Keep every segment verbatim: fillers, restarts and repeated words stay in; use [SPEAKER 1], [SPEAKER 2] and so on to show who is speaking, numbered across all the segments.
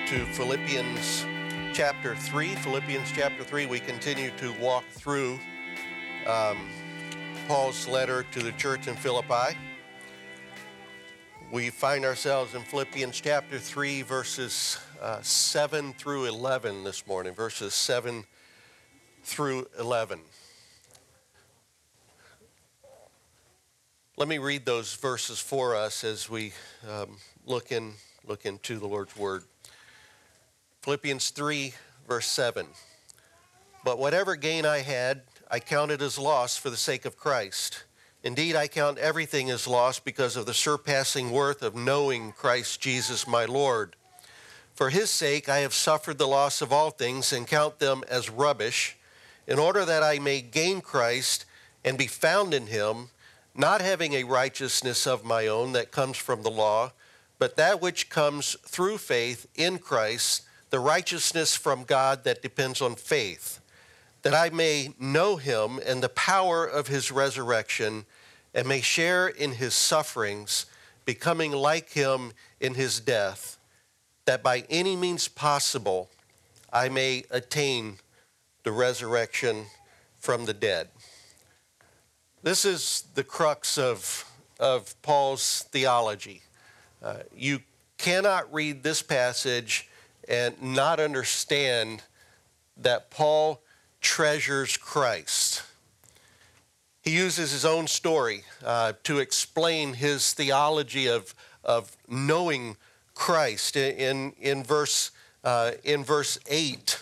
[SPEAKER 1] to Philippians chapter three. Philippians chapter three, we continue to walk through um, Paul's letter to the church in Philippi. We find ourselves in Philippians chapter three, verses uh, seven through eleven this morning, verses seven through eleven. Let me read those verses for us as we um, look in look into the Lord's Word. Philippians three, verse seven. But whatever gain I had, I counted as loss for the sake of Christ. Indeed, I count everything as loss because of the surpassing worth of knowing Christ Jesus my Lord. For his sake I have suffered the loss of all things and count them as rubbish, in order that I may gain Christ and be found in him, not having a righteousness of my own that comes from the law, but that which comes through faith in Christ, the righteousness from God that depends on faith, that I may know him and the power of his resurrection, and may share in his sufferings, becoming like him in his death, that by any means possible I may attain the resurrection from the dead. This is the crux of, of Paul's theology. Uh, you cannot read this passage and not understand that Paul treasures Christ. He uses his own story uh, to explain his theology of, of knowing Christ. In, in, verse, uh, in verse eight,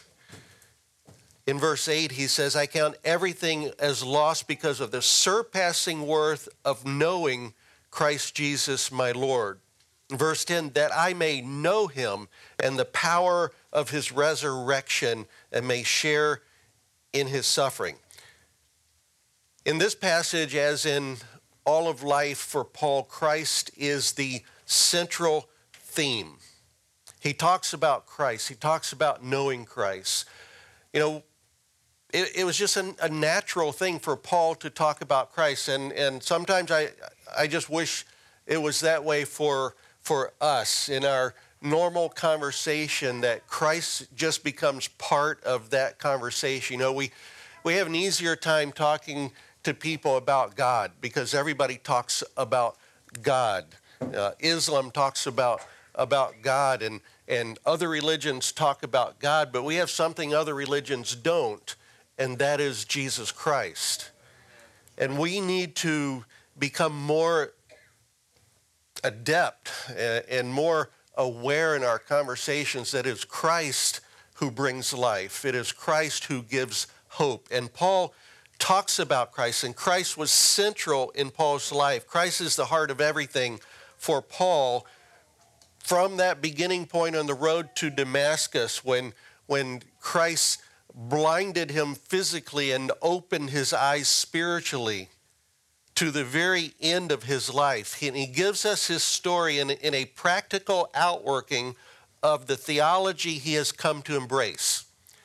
[SPEAKER 1] in verse eight, he says, I count everything as loss because of the surpassing worth of knowing Christ Jesus my Lord. Verse ten, that I may know him and the power of his resurrection and may share in his suffering. In this passage, as in all of life for Paul, Christ is the central theme. He talks about Christ. He talks about knowing Christ. You know, it, it was just a, a natural thing for Paul to talk about Christ. And, and sometimes I, I just wish it was that way for for us in our normal conversation, that Christ just becomes part of that conversation. You know, we, we have an easier time talking to people about God because everybody talks about God. Uh, Islam talks about, about God, and, and other religions talk about God, but we have something other religions don't, and that is Jesus Christ. And we need to become more adept and more aware in our conversations that it is Christ who brings life. It is Christ who gives hope. And Paul talks about Christ, and Christ was central in Paul's life. Christ is the heart of everything for Paul from that beginning point on the road to Damascus when, when Christ blinded him physically and opened his eyes spiritually, to the very end of his life. And he gives us his story in, in a practical outworking of the theology he has come to embrace.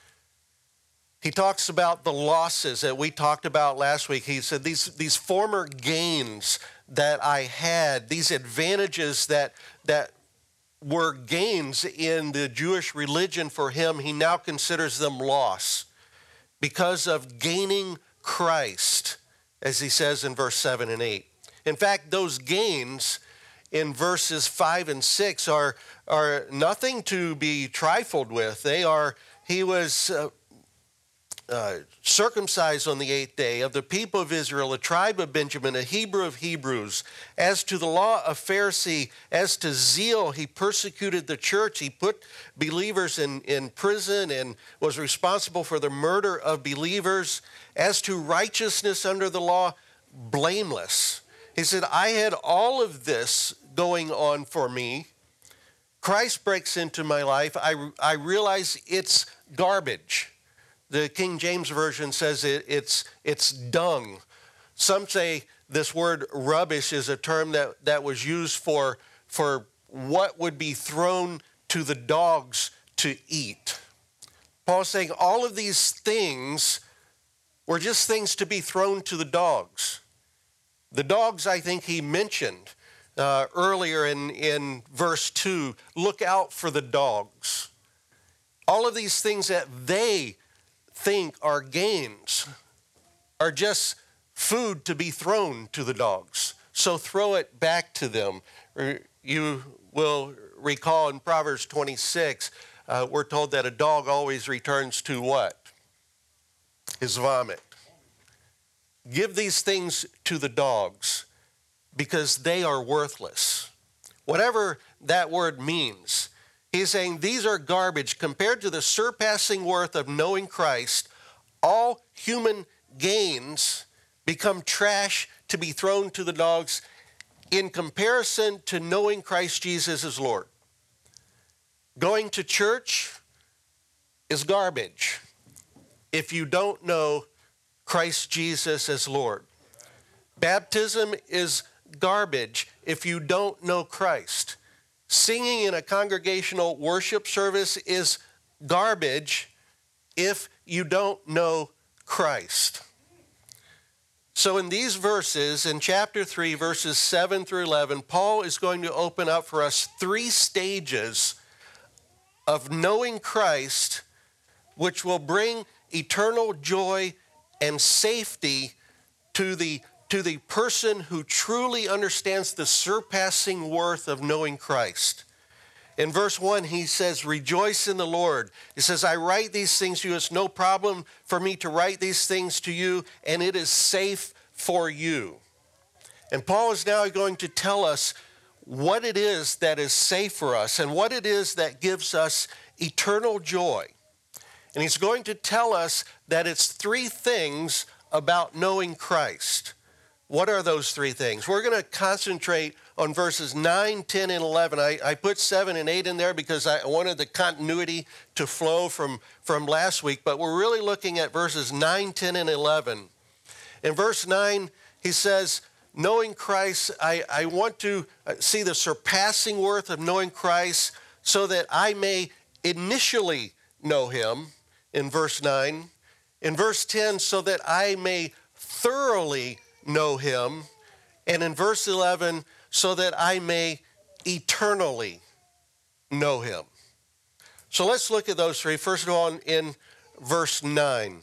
[SPEAKER 1] He talks about the losses that we talked about last week. He said these, these former gains that I had, these advantages that, that were gains in the Jewish religion for him, he now considers them loss because of gaining Christ, as he says in verse seven and eight. In fact, those gains in verses five and six are, are nothing to be trifled with. They are, he was uh, uh, circumcised on the eighth day, of the people of Israel, a tribe of Benjamin, a Hebrew of Hebrews. As to the law, a Pharisee. As to zeal, he persecuted the church. He put believers in, in prison and was responsible for the murder of believers. As to righteousness under the law, blameless. He said, I had all of this going on for me. Christ breaks into my life. I, I realize it's garbage. The King James Version says it, it's, it's dung. Some say this word rubbish is a term that, that was used for, for what would be thrown to the dogs to eat. Paul's saying all of these things were just things to be thrown to the dogs. The dogs, I think he mentioned uh, earlier in, in verse two, look out for the dogs. All of these things that they think are gains are just food to be thrown to the dogs. So throw it back to them. You will recall in Proverbs twenty-six, uh, we're told that a dog always returns to what? His vomit. Give these things to the dogs because they are worthless. Whatever that word means, he's saying these are garbage compared to the surpassing worth of knowing Christ. All human gains become trash to be thrown to the dogs in comparison to knowing Christ Jesus as Lord. Going to church is garbage if you don't know Christ Jesus as Lord. Baptism is garbage if you don't know Christ. Singing in a congregational worship service is garbage if you don't know Christ. So in these verses, in chapter three, verses seven through eleven, Paul is going to open up for us three stages of knowing Christ, which will bring eternal joy and safety to the, to the person who truly understands the surpassing worth of knowing Christ. In verse one, he says, rejoice in the Lord. He says, I write these things to you. It's no problem for me to write these things to you, and it is safe for you. And Paul is now going to tell us what it is that is safe for us and what it is that gives us eternal joy. And he's going to tell us that it's three things about knowing Christ. What are those three things? We're going to concentrate on verses nine, ten, and eleven. I, I put seven and eight in there because I wanted the continuity to flow from, from last week, but we're really looking at verses nine, ten, and eleven. In verse nine, he says, knowing Christ, I, I want to see the surpassing worth of knowing Christ so that I may initially know him, in verse nine. In verse ten, so that I may thoroughly know him. And in verse eleven, so that I may eternally know him. So let's look at those three. First of all, in verse nine.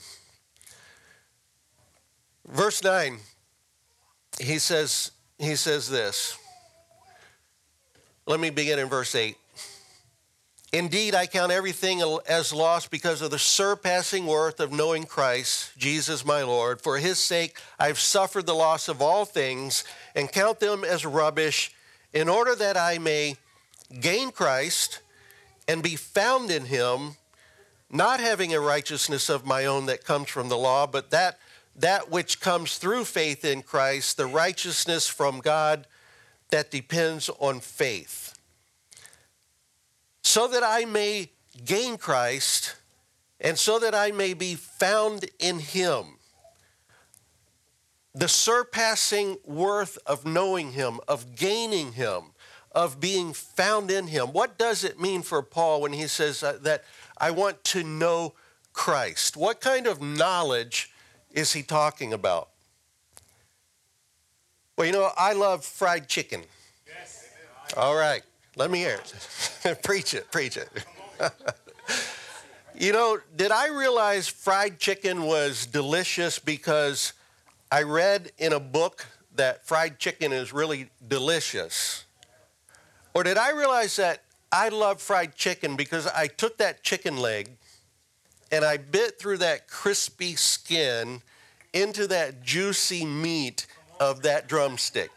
[SPEAKER 1] Verse nine, he says, he says this. Let me begin in verse eight. Indeed, I count everything as lost because of the surpassing worth of knowing Christ, Jesus my Lord. For his sake, I've suffered the loss of all things and count them as rubbish in order that I may gain Christ and be found in him, not having a righteousness of my own that comes from the law, but that, that which comes through faith in Christ, the righteousness from God that depends on faith. So that I may gain Christ and so that I may be found in him. The surpassing worth of knowing him, of gaining him, of being found in him. What does it mean for Paul when he says that I want to know Christ? What kind of knowledge is he talking about? Well, you know, I love fried chicken. Yes. All right. Let me hear it. Preach it, preach it. You know, did I realize fried chicken was delicious because I read in a book that fried chicken is really delicious? Or did I realize that I love fried chicken because I took that chicken leg and I bit through that crispy skin into that juicy meat of that drumstick?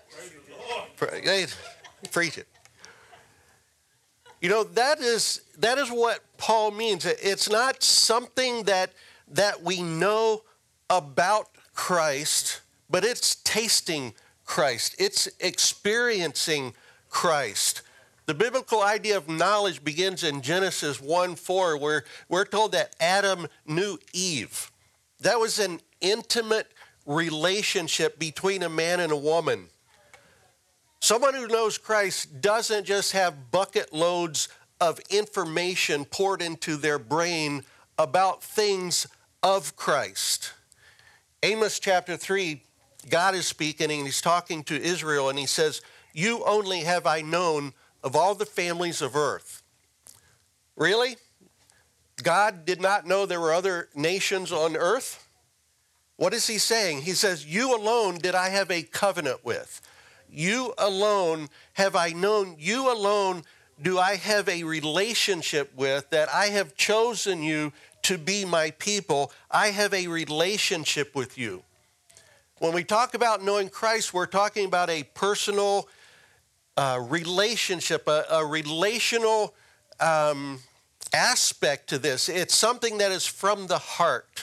[SPEAKER 1] Preach it. You know, that is that is what Paul means. It's not something that that we know about Christ, but it's tasting Christ. It's experiencing Christ. The biblical idea of knowledge begins in Genesis one four, where we're told that Adam knew Eve. That was an intimate relationship between a man and a woman. Someone who knows Christ doesn't just have bucket loads of information poured into their brain about things of Christ. Amos chapter three, God is speaking and he's talking to Israel and he says, you only have I known of all the families of earth. Really? God did not know there were other nations on earth? What is he saying? He says, you alone did I have a covenant with. You alone have I known. You alone do I have a relationship with, that I have chosen you to be my people. I have a relationship with you. When we talk about knowing Christ, we're talking about a personal uh, relationship, a, a relational um, aspect to this. It's something that is from the heart.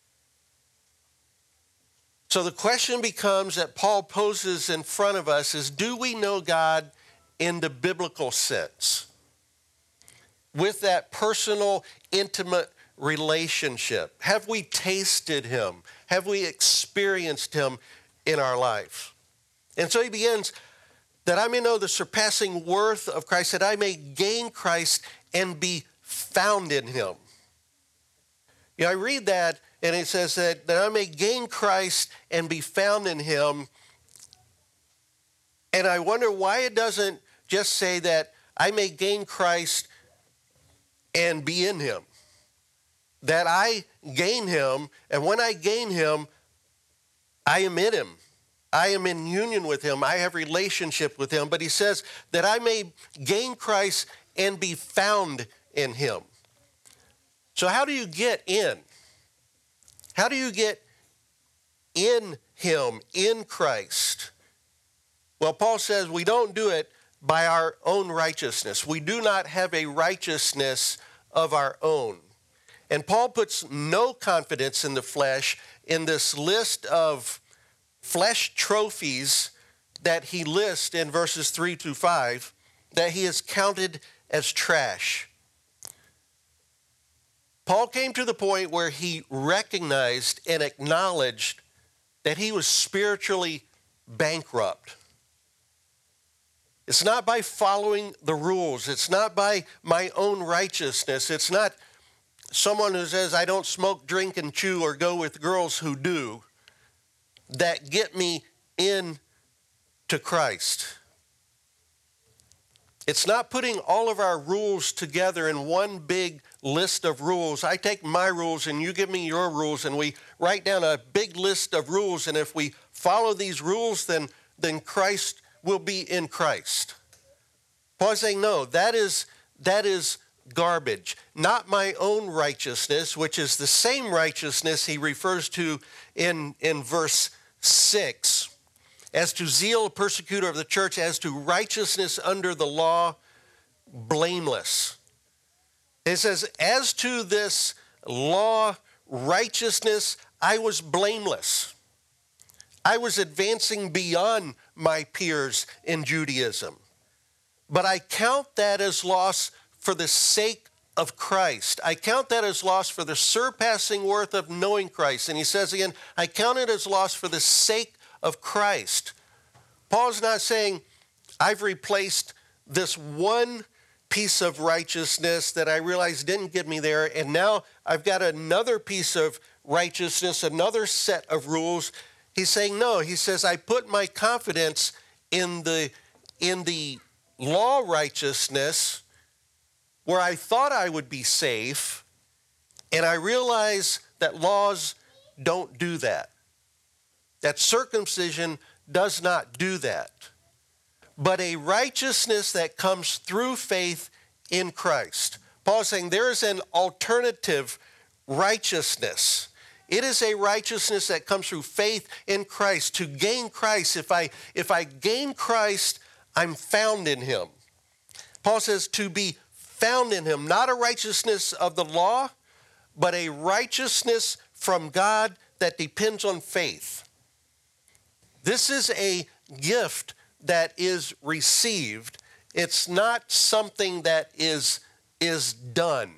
[SPEAKER 1] So the question becomes that Paul poses in front of us is, do we know God in the biblical sense? With that personal, intimate relationship. Have we tasted him? Have we experienced him in our life? And so he begins, that I may know the surpassing worth of Christ, that I may gain Christ and be found in him. You know, I read that and it says that, that I may gain Christ and be found in him. And I wonder why it doesn't just say that I may gain Christ and be in him. That I gain him, and when I gain him, I am in him. I am in union with him. I have relationship with him. But he says that I may gain Christ and be found in him. So how do you get in? How do you get in him, in Christ? Well, Paul says we don't do it by our own righteousness. We do not have a righteousness of our own. And Paul puts no confidence in the flesh in this list of flesh trophies that he lists in verses three to five, that he has counted as trash. Paul came to the point where he recognized and acknowledged that he was spiritually bankrupt. It's not by following the rules. It's not by my own righteousness. It's not someone who says, I don't smoke, drink, and chew or go with girls who do, that get me in to Christ. It's not putting all of our rules together in one big list of rules. I take my rules and you give me your rules, and we write down a big list of rules, and if we follow these rules, then, then Christ will be in Christ. Paul's saying, no, that is, that is garbage. Not my own righteousness, which is the same righteousness he refers to in, in verse six. As to zeal, a persecutor of the church, as to righteousness under the law, blameless. It says, as to this law, righteousness, I was blameless. I was advancing beyond my peers in Judaism. But I count that as loss for the sake of Christ. I count that as loss for the surpassing worth of knowing Christ. And he says again, I count it as loss for the sake of Christ. Paul's not saying, I've replaced this one piece of righteousness that I realized didn't get me there, and now I've got another piece of righteousness, another set of rules. He's saying, no, he says, I put my confidence in the, in the law righteousness where I thought I would be safe, and I realize that laws don't do that. That circumcision does not do that. But a righteousness that comes through faith in Christ. Paul is saying there is an alternative righteousness. It is a righteousness that comes through faith in Christ. To gain Christ, if I, if I gain Christ, I'm found in him. Paul says to be found in him, not a righteousness of the law, but a righteousness from God that depends on faith. This is a gift that is received. It's not something that is, is done.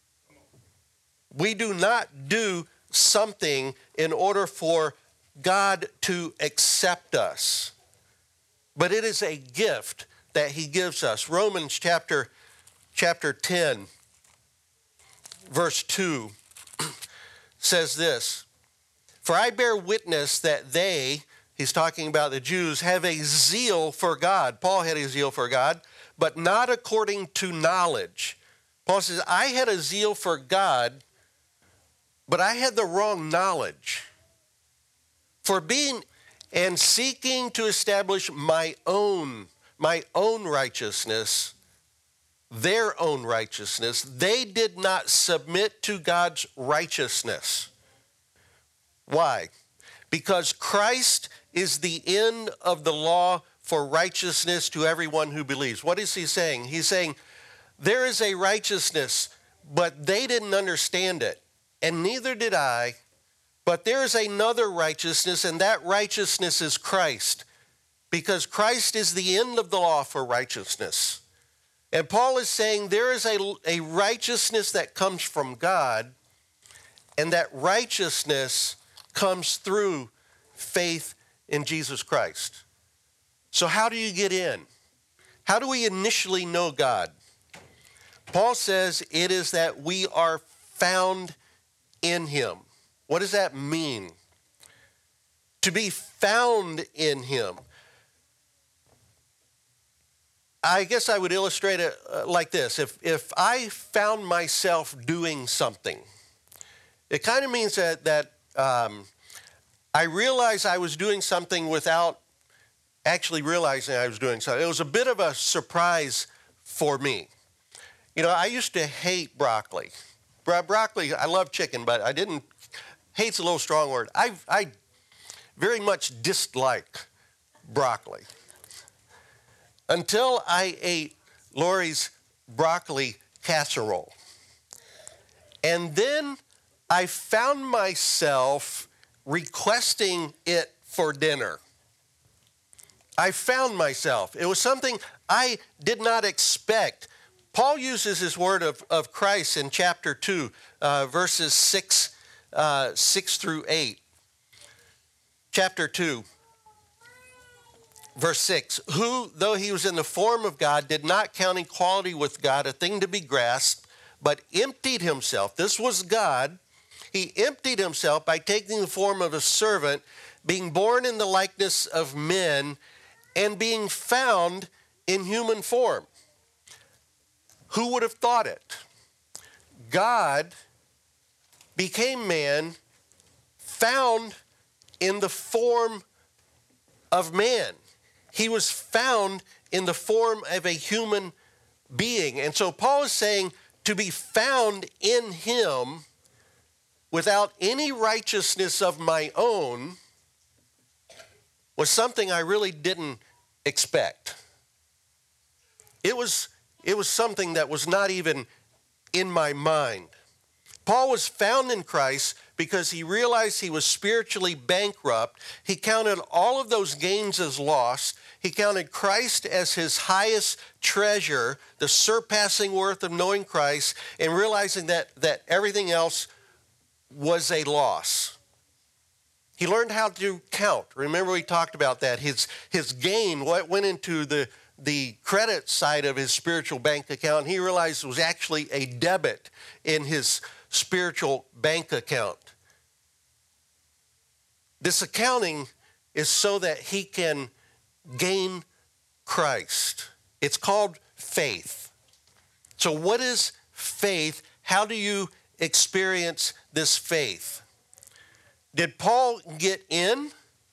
[SPEAKER 1] We do not do something in order for God to accept us. But it is a gift that he gives us. Romans chapter, chapter ten, verse two says this, for I bear witness that they, he's talking about the Jews, have a zeal for God. Paul had a zeal for God, but not according to knowledge. Paul says, I had a zeal for God, but I had the wrong knowledge. For being and seeking to establish my own, my own righteousness, their own righteousness, they did not submit to God's righteousness. Why? Because Christ is the end of the law for righteousness to everyone who believes. What is he saying? He's saying there is a righteousness, but they didn't understand it, and neither did I. But there is another righteousness, and that righteousness is Christ, because Christ is the end of the law for righteousness. And Paul is saying there is a, a righteousness that comes from God, and that righteousness comes through faith in Jesus Christ. So how do you get in? How do we initially know God? Paul says it is that we are found in him. What does that mean? To be found in him. I guess I would illustrate it like this. If, if I found myself doing something, it kind of means that, that um, I realized I was doing something without actually realizing I was doing something. It was a bit of a surprise for me. You know, I used to hate broccoli. Bro- broccoli, I love chicken, but I didn't, hate's a little strong word. I, I very much dislike broccoli. Until I ate Lori's broccoli casserole. And then I found myself requesting it for dinner. I found myself. It was something I did not expect. Paul uses this word of, of Christ in chapter two, uh, verses six, uh, six through eight. Chapter two, verse six. Who, though he was in the form of God, did not count equality with God a thing to be grasped, but emptied himself. This was God. He emptied himself by taking the form of a servant, being born in the likeness of men, and being found in human form. Who would have thought it? God became man, found in the form of man. He was found in the form of a human being. And so Paul is saying to be found in him without any righteousness of my own was something I really didn't expect. It was, it was something that was not even in my mind. Paul was found in Christ because he realized he was spiritually bankrupt. He counted all of those gains as lost. He counted Christ as his highest treasure, the surpassing worth of knowing Christ, and realizing that, that everything else was a loss. He learned how to count. Remember we talked about that. His, his gain, what went into the, the credit side of his spiritual bank account, he realized it was actually a debit in his spiritual bank account. This accounting is so that he can gain Christ. It's called faith. So what is faith? How do you experience this faith? Did Paul get in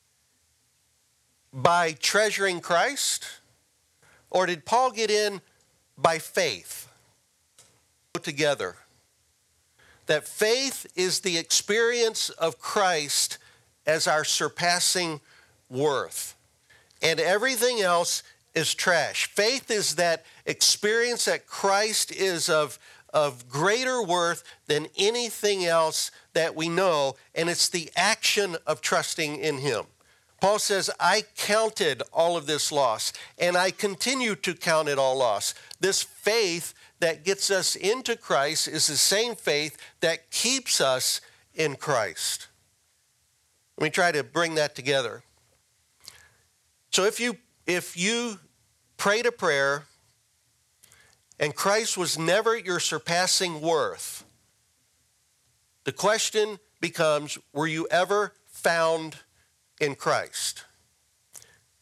[SPEAKER 1] by treasuring Christ? Or did Paul get in by faith? Together. That faith is the experience of Christ as our surpassing worth. And everything else is trash. Faith is that experience that Christ is of, of greater worth than anything else that we know, and it's the action of trusting in him. Paul says, I counted all of this loss, and I continue to count it all loss. This faith that gets us into Christ is the same faith that keeps us in Christ. Let me try to bring that together. So if you, if you prayed a prayer and Christ was never your surpassing worth, the question becomes, were you ever found in Christ?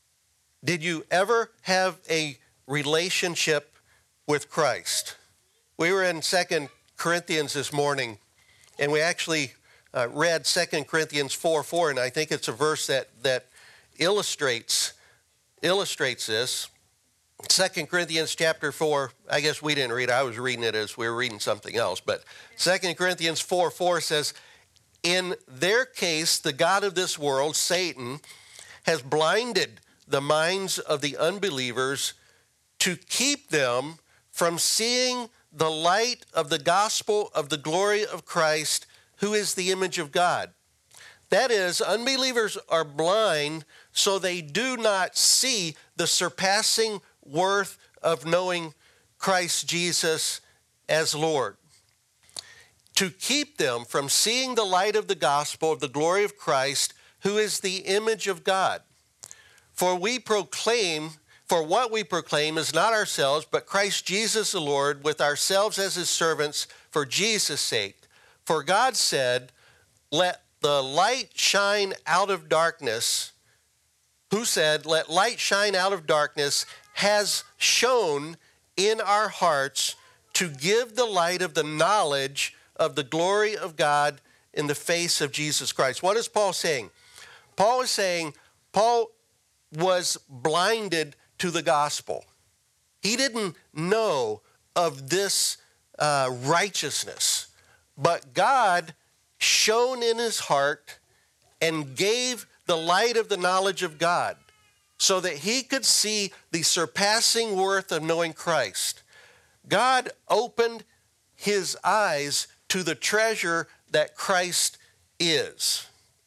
[SPEAKER 1] Did you ever have a relationship with Christ? We were in Second Corinthians this morning, and we actually uh, read Second Corinthians four four, and I think it's a verse that, that illustrates, illustrates this. Second Corinthians chapter four, I guess we didn't read it. I was reading it as we were reading something else. But Second Corinthians four four says, in their case, the God of this world, Satan, has blinded the minds of the unbelievers to keep them from seeing the light of the gospel of the glory of Christ, who is the image of God. That is, unbelievers are blind so they do not see the surpassing worth of knowing Christ Jesus as Lord. To keep them from seeing the light of the gospel of the glory of Christ, who is the image of God. For we proclaim, for what we proclaim is not ourselves, but Christ Jesus the Lord, with ourselves as his servants for Jesus' sake. For God said, let the light shine out of darkness. Who said, let light shine out of darkness, has shone in our hearts to give the light of the knowledge of the glory of God in the face of Jesus Christ. What is Paul saying? Paul is saying, Paul was blinded to the gospel. He didn't know of this uh, righteousness, but God shone in his heart and gave the light of the knowledge of God so that he could see the surpassing worth of knowing Christ. God opened his eyes to the treasure that Christ is.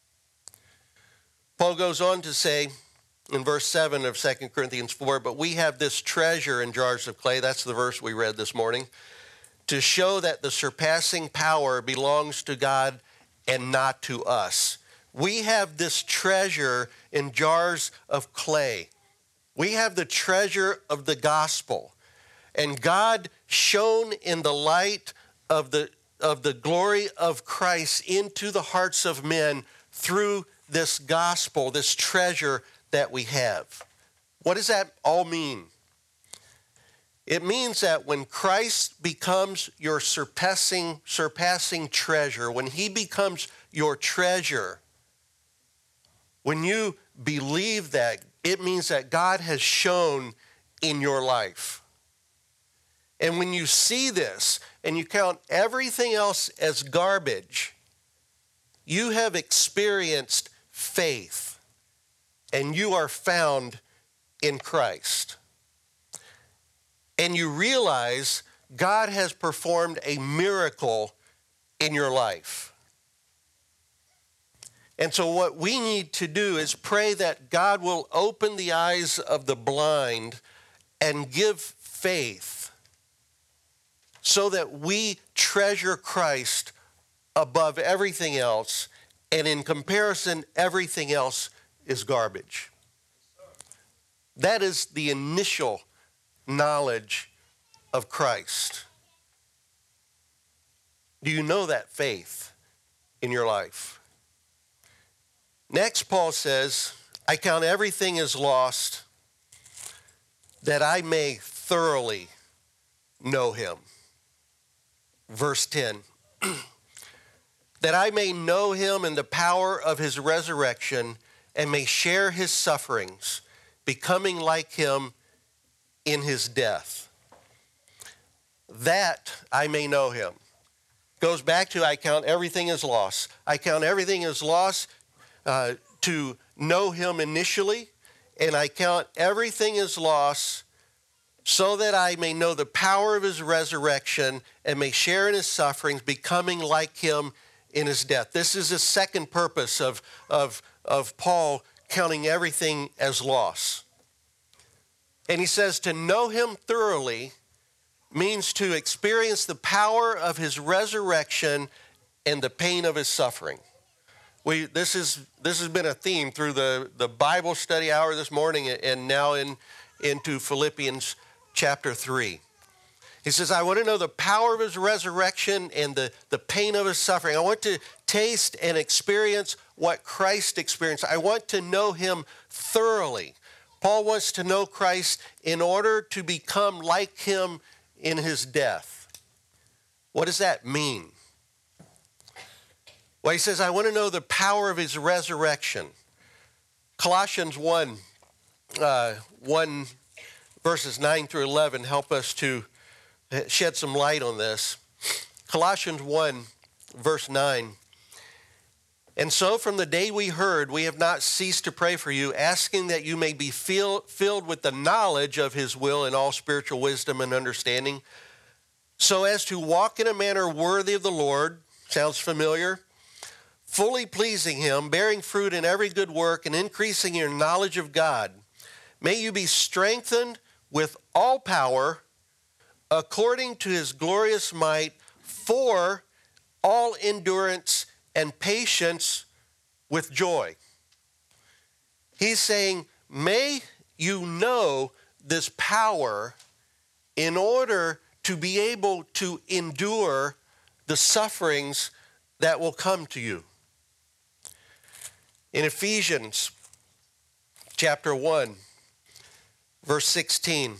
[SPEAKER 1] Paul goes on to say in verse seven of Second Corinthians four, but we have this treasure in jars of clay, that's the verse we read this morning, to show that the surpassing power belongs to God and not to us. We have this treasure in jars of clay. We have the treasure of the gospel. And God shone in the light of the, of the glory of Christ into the hearts of men through this gospel, this treasure that we have. What does that all mean? It means that when Christ becomes your surpassing, surpassing treasure, when he becomes your treasure, when you believe that, it means that God has shone in your life. And when you see this and you count everything else as garbage, you have experienced faith and you are found in Christ. And you realize God has performed a miracle in your life. And so what we need to do is pray that God will open the eyes of the blind and give faith so that we treasure Christ above everything else, and in comparison, everything else is garbage. That is the initial knowledge of Christ. Do you know that faith in your life? Next, Paul says, I count everything as lost that I may thoroughly know him. Verse ten, that I may know him in the power of his resurrection and may share his sufferings, becoming like him in his death, that I may know him. Goes back to I count everything as loss. I count everything as loss uh, to know him initially, and I count everything as loss so that I may know the power of his resurrection and may share in his sufferings, becoming like him in his death. This is the second purpose of, of, of Paul counting everything as loss. And he says to know him thoroughly means to experience the power of his resurrection and the pain of his suffering. We, this, is, this has been a theme through the, the Bible study hour this morning and now in, into Philippians chapter three. He says, I want to know the power of his resurrection and the, the pain of his suffering. I want to taste and experience what Christ experienced. I want to know him thoroughly. Paul wants to know Christ in order to become like him in his death. What does that mean? Well, he says, I want to know the power of his resurrection. Colossians one, uh, one verses nine through eleven help us to shed some light on this. Colossians one, verse nine. And so from the day we heard, we have not ceased to pray for you, asking that you may be fill, filled with the knowledge of his will in all spiritual wisdom and understanding, so as to walk in a manner worthy of the Lord. Sounds familiar? Fully pleasing him, bearing fruit in every good work, and increasing your knowledge of God. May you be strengthened with all power according to his glorious might, for all endurance and patience with joy. He's saying, may you know this power in order to be able to endure the sufferings that will come to you. In Ephesians chapter one, verse sixteen,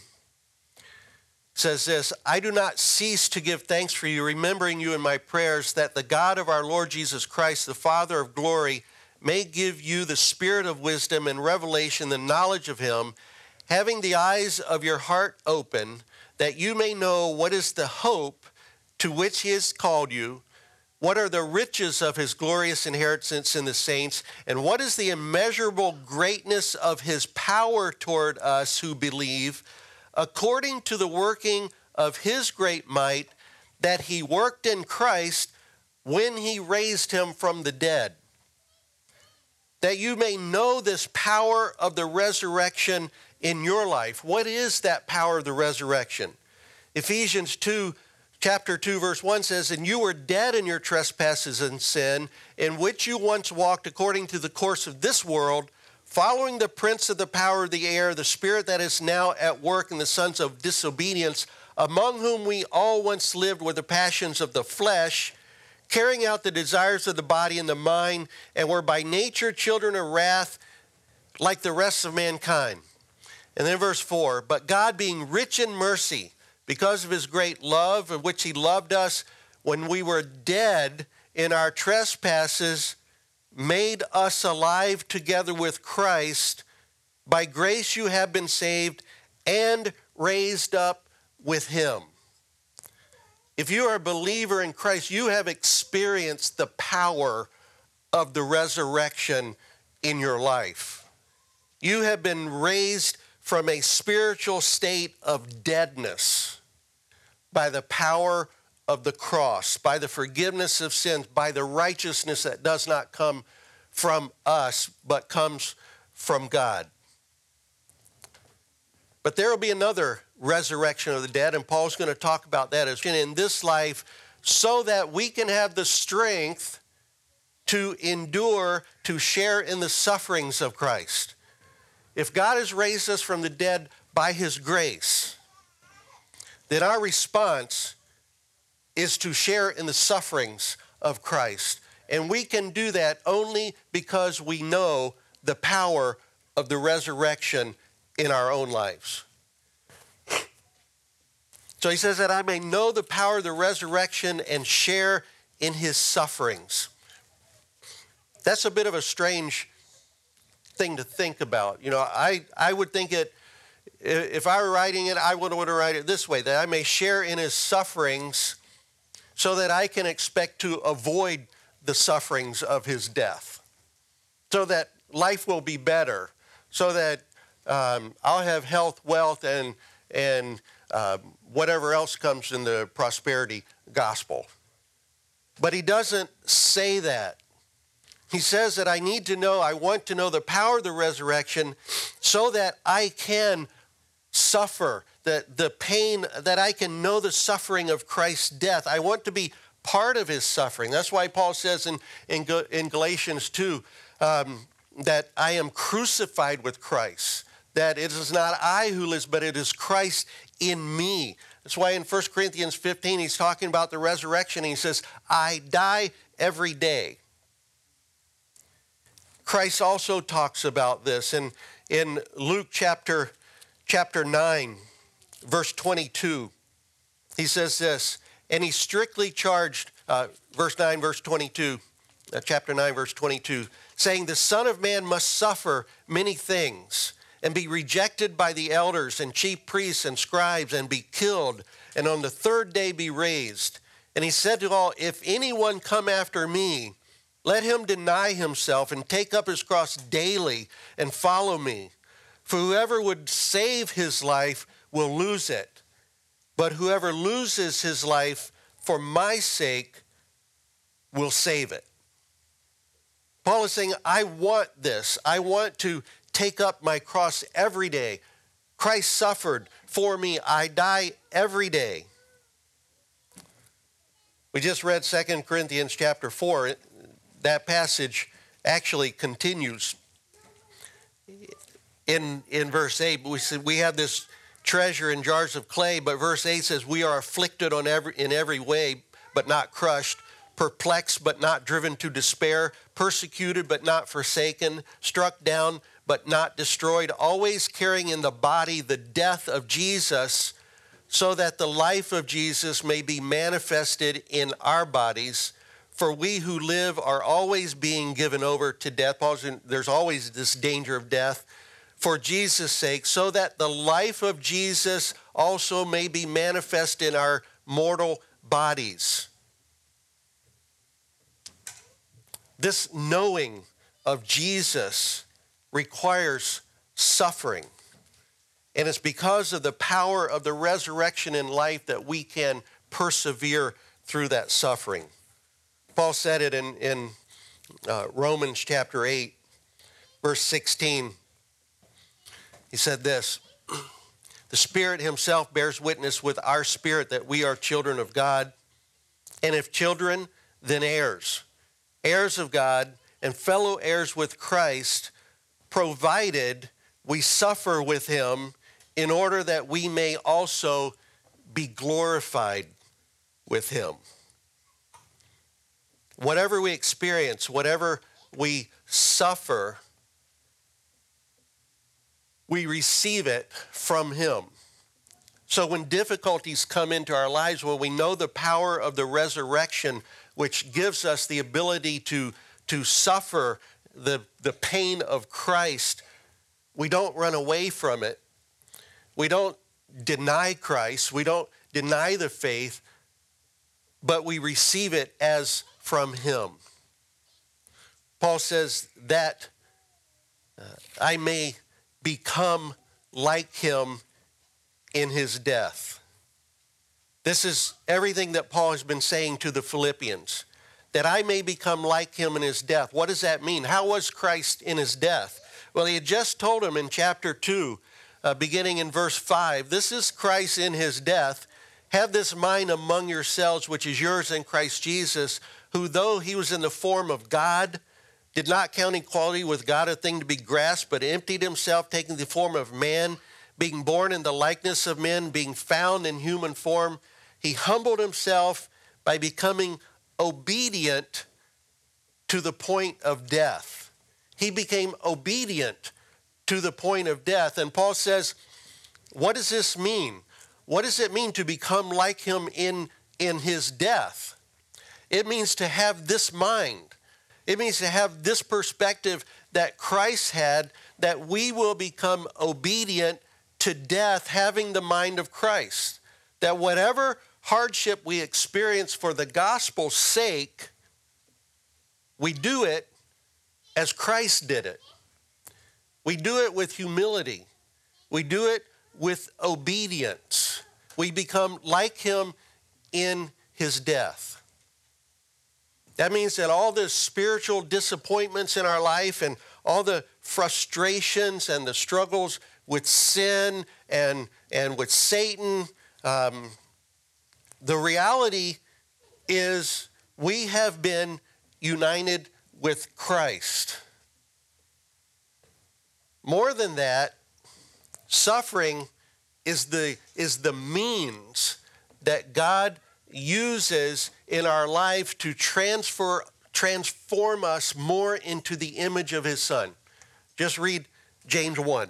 [SPEAKER 1] says this, I do not cease to give thanks for you, remembering you in my prayers, that the God of our Lord Jesus Christ, the Father of glory, may give you the spirit of wisdom and revelation, the knowledge of him, having the eyes of your heart open, that you may know what is the hope to which he has called you, what are the riches of his glorious inheritance in the saints, and what is the immeasurable greatness of his power toward us who believe, according to the working of his great might that he worked in Christ when he raised him from the dead, that you may know this power of the resurrection in your life. What is that power of the resurrection? Ephesians two, chapter two, verse one says, and you were dead in your trespasses and sin, in which you once walked according to the course of this world, following the prince of the power of the air, the spirit that is now at work in the sons of disobedience, among whom we all once lived with the passions of the flesh, carrying out the desires of the body and the mind, and were by nature children of wrath like the rest of mankind. And then verse four, but God being rich in mercy, because of his great love in which he loved us when we were dead in our trespasses, made us alive together with Christ. By grace you have been saved and raised up with him. If you are a believer in Christ, you have experienced the power of the resurrection in your life. You have been raised from a spiritual state of deadness by the power of the cross, by the forgiveness of sins, by the righteousness that does not come from us, but comes from God. But there will be another resurrection of the dead, and Paul's going to talk about that as in this life, so that we can have the strength to endure, to share in the sufferings of Christ. If God has raised us from the dead by his grace, then our response is to share in the sufferings of Christ. And we can do that only because we know the power of the resurrection in our own lives. So he says that I may know the power of the resurrection and share in his sufferings. That's a bit of a strange thing to think about. You know, I, I would think it, if I were writing it, I would want to write it this way, that I may share in his sufferings so that I can expect to avoid the sufferings of his death, so that life will be better, so that um, I'll have health, wealth, and, and uh, whatever else comes in the prosperity gospel. But he doesn't say that. He says that I need to know, I want to know the power of the resurrection so that I can suffer the, the pain, that I can know the suffering of Christ's death. I want to be part of his suffering. That's why Paul says in, in, in Galatians two um, that I am crucified with Christ, that it is not I who lives, but it is Christ in me. That's why in First Corinthians fifteen, he's talking about the resurrection. He says, I die every day. Christ also talks about this in, in Luke chapter, chapter nine, verse twenty-two. He says this, And he strictly charged, uh, verse nine, verse twenty-two, uh, chapter nine, verse twenty-two, saying, the Son of Man must suffer many things and be rejected by the elders and chief priests and scribes and be killed, and on the third day be raised. And he said to all, if anyone come after me, let him deny himself and take up his cross daily and follow me. For whoever would save his life will lose it. But whoever loses his life for my sake will save it. Paul is saying, I want this. I want to take up my cross every day. Christ suffered for me. I die every day. We just read Second Corinthians chapter four. That passage actually continues in, in verse eight. We said we have this treasure in jars of clay, but verse eight says, we are afflicted on every, in every way, but not crushed, perplexed, but not driven to despair, persecuted, but not forsaken, struck down, but not destroyed, always carrying in the body the death of Jesus, so that the life of Jesus may be manifested in our bodies. For we who live are always being given over to death. There's always this danger of death for Jesus' sake, so that the life of Jesus also may be manifest in our mortal bodies. This knowing of Jesus requires suffering. And it's because of the power of the resurrection in life that we can persevere through that suffering. Paul said it in, in uh, Romans chapter eight, verse sixteen. He said this, the Spirit himself bears witness with our spirit that we are children of God. And if children, then heirs, heirs of God and fellow heirs with Christ, provided we suffer with him in order that we may also be glorified with him. Whatever we experience, whatever we suffer, we receive it from him. So when difficulties come into our lives, when we know the power of the resurrection, which gives us the ability to, to suffer the, the pain of Christ, we don't run away from it. We don't deny Christ. We don't deny the faith, but we receive it as from him. Paul says that uh, I may become like him in his death. This is everything that Paul has been saying to the Philippians, that I may become like him in his death. What does that mean? How was Christ in his death? Well, he had just told him in chapter two, uh, beginning in verse five, this is Christ in his death. Have this mind among yourselves, which is yours in Christ Jesus, who though he was in the form of God, did not count equality with God a thing to be grasped, but emptied himself, taking the form of man, being born in the likeness of men, being found in human form. He humbled himself by becoming obedient to the point of death. He became obedient to the point of death. And Paul says, what does this mean? What does it mean to become like him in, in his death? It means to have this mind. It means to have this perspective that Christ had, that we will become obedient to death, having the mind of Christ. That whatever hardship we experience for the gospel's sake, we do it as Christ did it. We do it with humility. We do it with obedience. We become like him in his death. That means that all the spiritual disappointments in our life and all the frustrations and the struggles with sin and, and with Satan, um, the reality is we have been united with Christ. More than that, suffering is the, is the means that God uses in our life to transfer, transform us more into the image of his Son. Just read James one.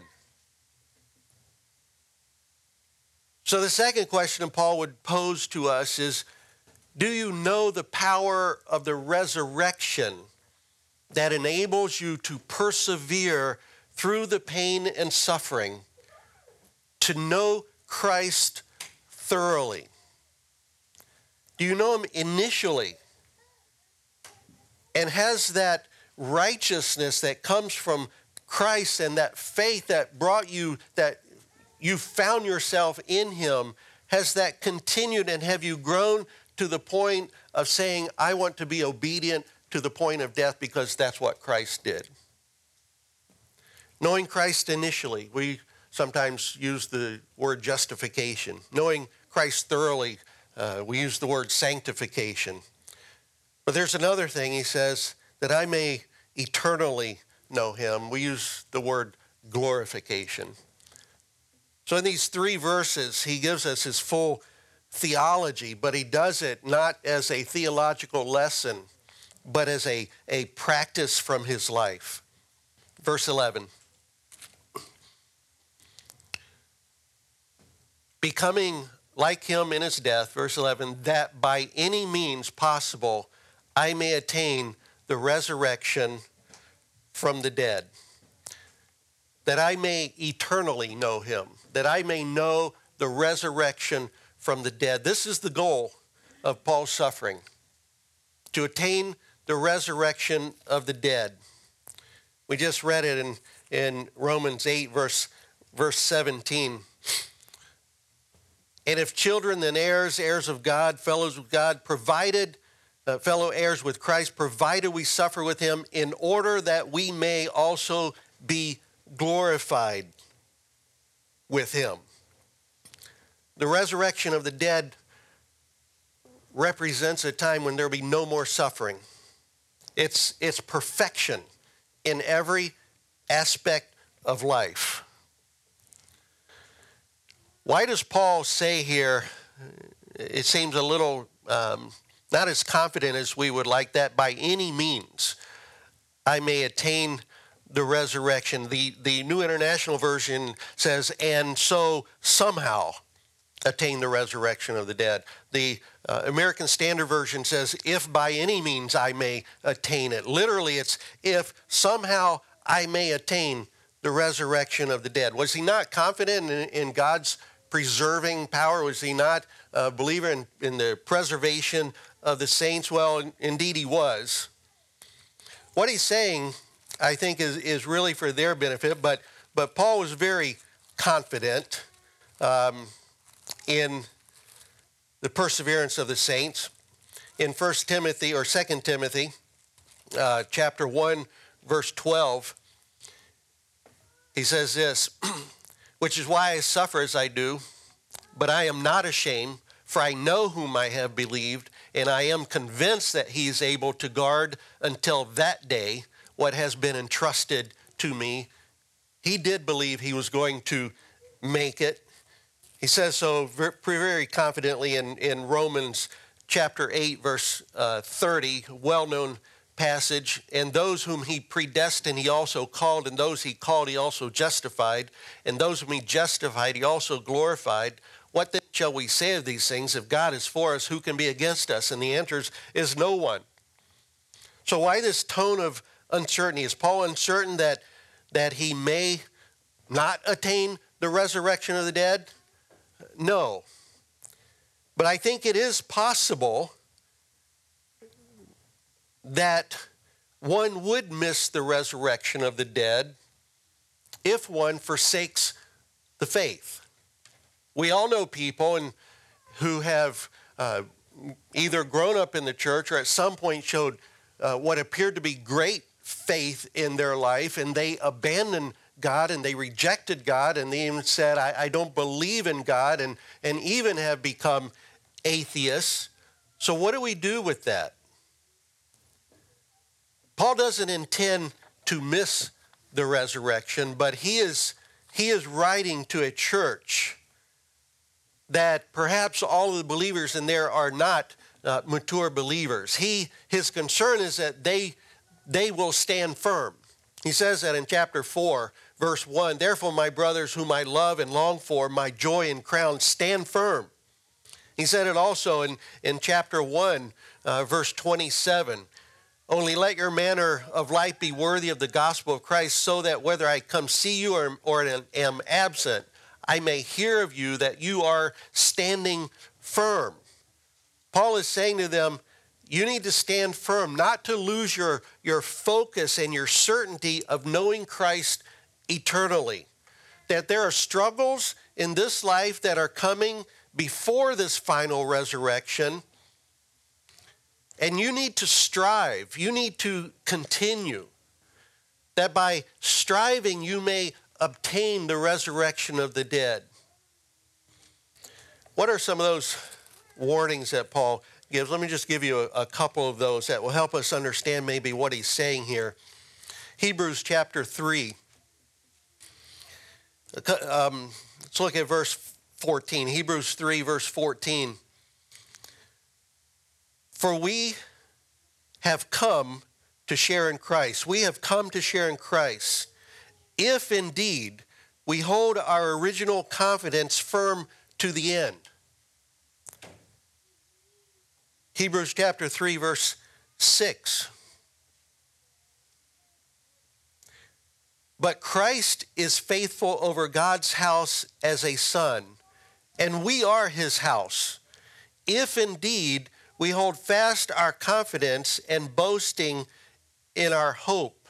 [SPEAKER 1] So the second question Paul would pose to us is, Do you know the power of the resurrection that enables you to persevere through the pain and suffering, to know Christ thoroughly? Do you know him initially? And has that righteousness that comes from Christ and that faith that brought you, that you found yourself in him, has that continued, and have you grown to the point of saying, I want to be obedient to the point of death because that's what Christ did? Knowing Christ initially, we sometimes use the word justification. Knowing Christ thoroughly, uh, we use the word sanctification. But there's another thing, he says, that I may eternally know him. We use the word glorification. So in these three verses, he gives us his full theology, but he does it not as a theological lesson, but as a, a practice from his life. Verse eleven. Becoming like him in his death, verse eleven, that by any means possible I may attain the resurrection from the dead, that I may eternally know him, that I may know the resurrection from the dead. This is the goal of Paul's suffering, to attain the resurrection of the dead. We just read it in, in Romans eight, verse, verse seventeen. And if children, then heirs, heirs of God, fellows with God, provided, uh, fellow heirs with Christ, provided we suffer with him, in order that we may also be glorified with him. The resurrection of the dead represents a time when there will be no more suffering. It's, it's perfection in every aspect of life. Why does Paul say here, it seems a little um, not as confident as we would like, that by any means I may attain the resurrection? The, the New International Version says, and so somehow attain the resurrection of the dead. The uh, American Standard Version says, if by any means I may attain it. Literally, it's if somehow I may attain the resurrection of the dead. Was he not confident in, in God's preserving power? Was he not a believer in, in the preservation of the saints? Well, indeed he was. What he's saying, I think, is, is really for their benefit, but, but Paul was very confident um, in the perseverance of the saints. In First Timothy, or Second Timothy, uh, chapter one, verse twelve, he says this, which is why I suffer as I do, but I am not ashamed, for I know whom I have believed, and I am convinced that he is able to guard until that day what has been entrusted to me. He did believe he was going to make it. He says so very, very confidently in, in Romans chapter eight, verse uh, thirty, well-known passage. And those whom he predestined, he also called, and those he called, he also justified, and those whom he justified, he also glorified. What then shall we say of these things? If God is for us, who can be against us? And the answer is no one. So why this tone of uncertainty? Is Paul uncertain that, that he may not attain the resurrection of the dead? No. But I think it is possible that one would miss the resurrection of the dead if one forsakes the faith. We all know people and who have uh, either grown up in the church or at some point showed uh, what appeared to be great faith in their life, and they abandoned God and they rejected God, and they even said, I, I don't believe in God, and, and even have become atheists. So what do we do with that? Paul doesn't intend to miss the resurrection, but he is, he is writing to a church that perhaps all of the believers in there are not uh, mature believers. He, his concern is that they, they will stand firm. He says that in chapter four, verse one, therefore, my brothers, whom I love and long for, my joy and crown, stand firm. He said it also in, in chapter one, uh, verse twenty-seven. Only let your manner of life be worthy of the gospel of Christ, so that whether I come see you or, or am absent, I may hear of you that you are standing firm. Paul is saying to them, you need to stand firm, not to lose your, your focus and your certainty of knowing Christ eternally. That there are struggles in this life that are coming before this final resurrection, and you need to strive, you need to continue, that by striving you may obtain the resurrection of the dead. What are some of those warnings that Paul gives? Let me just give you a, a couple of those that will help us understand maybe what he's saying here. Hebrews chapter three. Um, let's look at verse fourteen. Hebrews three, verse fourteen. For we have come to share in Christ. We have come to share in Christ, if indeed we hold our original confidence firm to the end. Hebrews chapter three, verse six. But Christ is faithful over God's house as a son, and we are his house, if indeed we hold fast our confidence and boasting in our hope.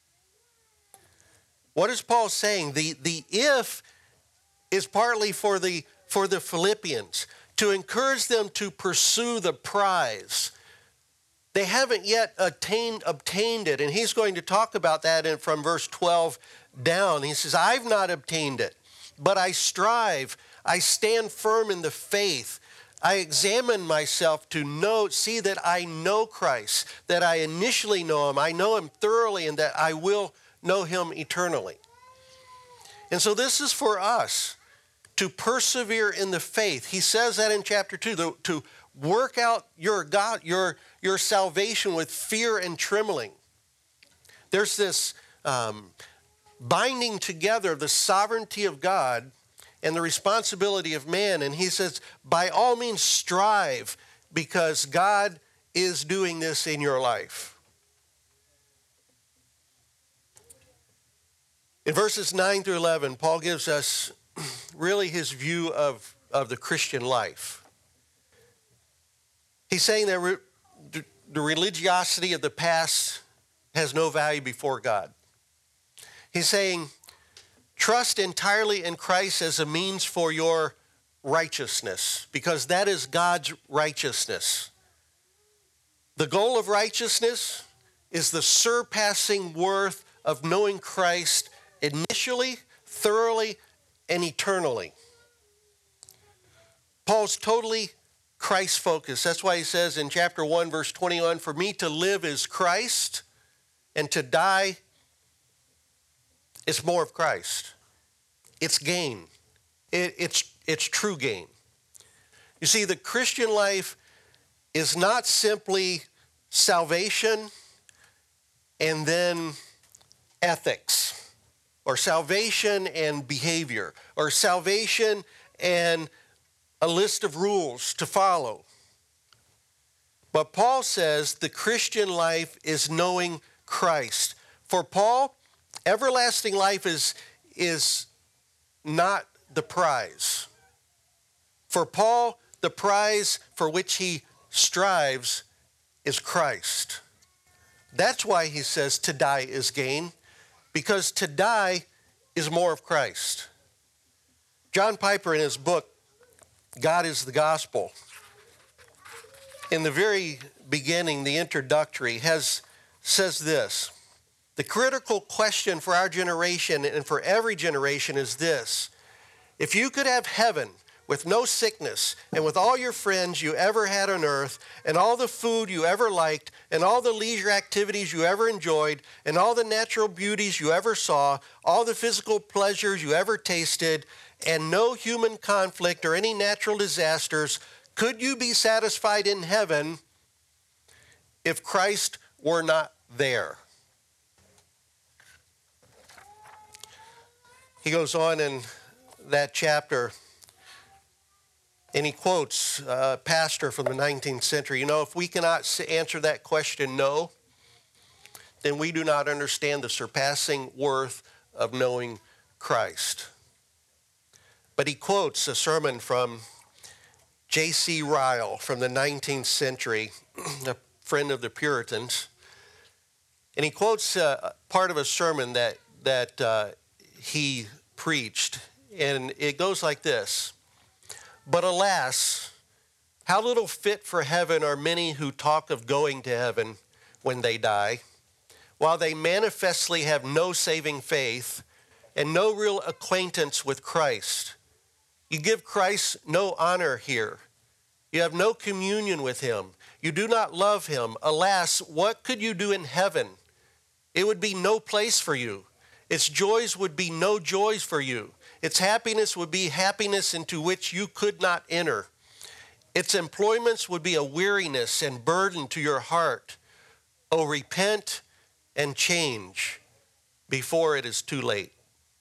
[SPEAKER 1] What is Paul saying? The, the if is partly for the, for the Philippians, to encourage them to pursue the prize. They haven't yet attained, obtained it, and he's going to talk about that in, from verse twelve down. He says, I've not obtained it, but I strive. I stand firm in the faith. I examine myself to know, see that I know Christ, that I initially know him, I know him thoroughly, and that I will know him eternally. And so this is for us to persevere in the faith. He says that in chapter two, to, to work out your God, your, your salvation with fear and trembling. There's this um, binding together of the sovereignty of God and the responsibility of man. And he says, by all means strive, because God is doing this in your life. In verses nine through eleven, Paul gives us really his view of, of the Christian life. He's saying that re- the religiosity of the past has no value before God. He's saying, trust entirely in Christ as a means for your righteousness, because that is God's righteousness. The goal of righteousness is the surpassing worth of knowing Christ initially, thoroughly, and eternally. Paul's totally Christ-focused. That's why he says in chapter one, verse twenty-one, for me to live is Christ, and to die is more of Christ. It's gain. It, it's, it's true gain. You see, the Christian life is not simply salvation and then ethics, or salvation and behavior, or salvation and a list of rules to follow. But Paul says the Christian life is knowing Christ. For Paul, everlasting life is, is not the prize. For Paul, the prize for which he strives is Christ. That's why he says to die is gain, because to die is more of Christ. John Piper, in his book, God is the Gospel, in the very beginning, the introductory, has says this: the critical question for our generation and for every generation is this: if you could have heaven with no sickness, and with all your friends you ever had on earth, and all the food you ever liked, and all the leisure activities you ever enjoyed, and all the natural beauties you ever saw, all the physical pleasures you ever tasted, and no human conflict or any natural disasters, could you be satisfied in heaven if Christ were not there? He goes on in that chapter And he quotes a pastor from the nineteenth century. You know, if we cannot answer that question no, then we do not understand the surpassing worth of knowing Christ. But he quotes a sermon from J C Ryle from the nineteenth century, a friend of the Puritans. And he quotes uh, part of a sermon that, that uh, he preached. And it goes like this. But alas, how little fit for heaven are many who talk of going to heaven when they die, while they manifestly have no saving faith and no real acquaintance with Christ. You give Christ no honor here. You have no communion with him. You do not love him. Alas, what could you do in heaven? It would be no place for you. Its joys would be no joys for you. Its happiness would be happiness into which you could not enter. Its employments would be a weariness and burden to your heart. Oh, repent and change before it is too late.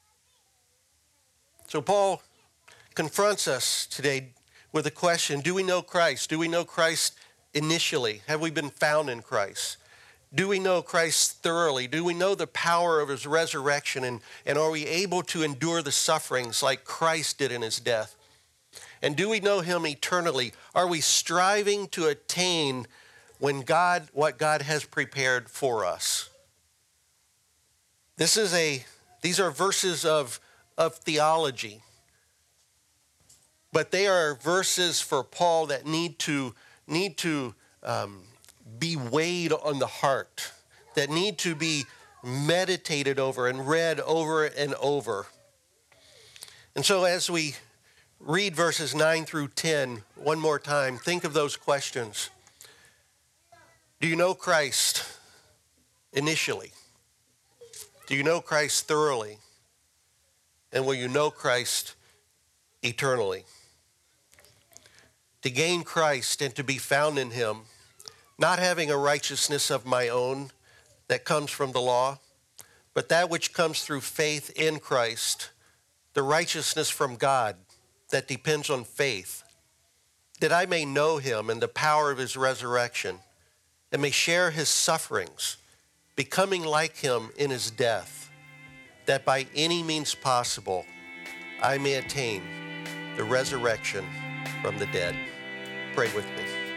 [SPEAKER 1] So Paul confronts us today with a question. Do we know Christ? Do we know Christ initially? Have we been found in Christ? Do we know Christ thoroughly? Do we know the power of his resurrection? And, and are we able to endure the sufferings like Christ did in his death? And do we know him eternally? Are we striving to attain when God, what God has prepared for us? This is a, these are verses of, of theology. But they are verses for Paul that need to, need to um, be weighed on the heart, that need to be meditated over and read over and over. And so as we read verses nine through ten one more time, think of those questions. Do you know Christ initially? Do you know Christ thoroughly? And will you know Christ eternally? To gain Christ and to be found in him, not having a righteousness of my own that comes from the law, but that which comes through faith in Christ, the righteousness from God that depends on faith, that I may know him and the power of his resurrection, and may share his sufferings, becoming like him in his death, that by any means possible I may attain the resurrection from the dead. Pray with me.